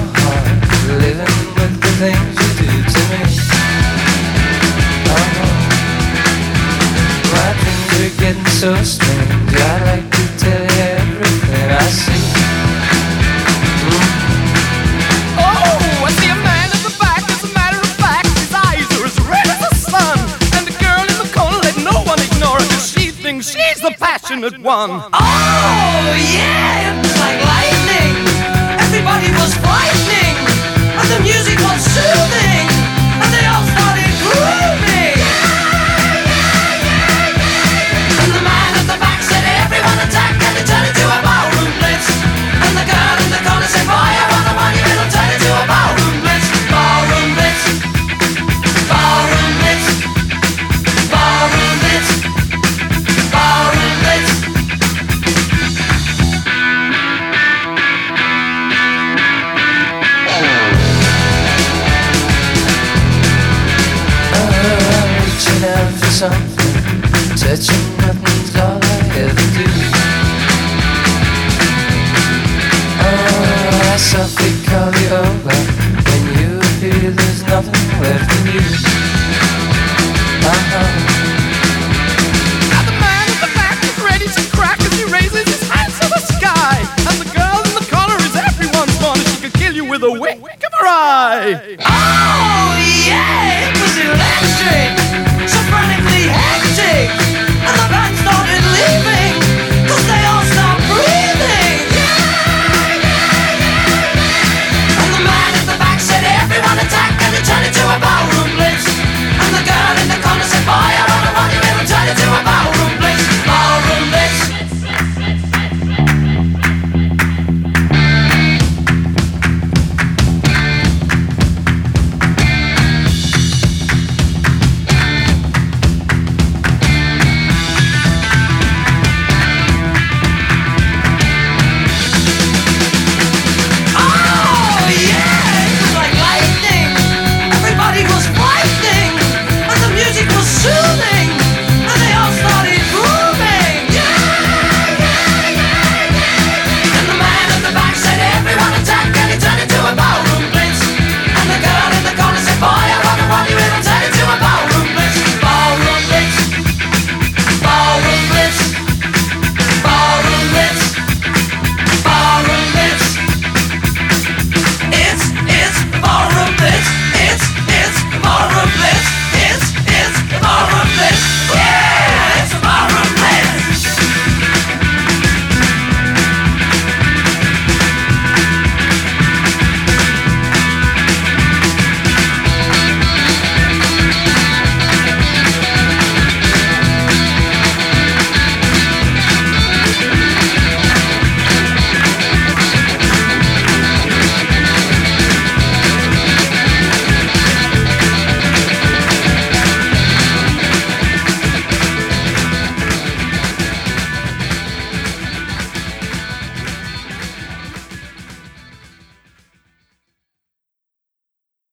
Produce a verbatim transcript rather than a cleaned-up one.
apart, living with the things you do to me. Oh, my dreams are getting so strange. I'd like to tell you everything I see. Mm. Oh, I see a man in the back. As a matter of fact, his eyes are as red as the sun. And the girl in the corner, let no one ignore her, 'cause she thinks she's the passionate one. Oh, yeah, it was like lightning. Everybody was frightening, and the music was soothing, and they all started grooving. And the man at the back said, everyone attack, and it turned into a ballroom blitz. And the girl in the corner said, boy, I want the money, it'll turn into a ballroom blitz. Ballroom blitz, ballroom blitz, ballroom blitz, ballroom blitz. Reaching out for something, touching nothing's all I ever do. Oh, I softly call you over. When you appear, there's nothing left of you. Uh-huh. Now the man at the back is ready to crack as he raises his hands to the sky. And the girl in the corner is everyone's fun. She could kill you with a wink of her eye. Oh, yeah, it was electric.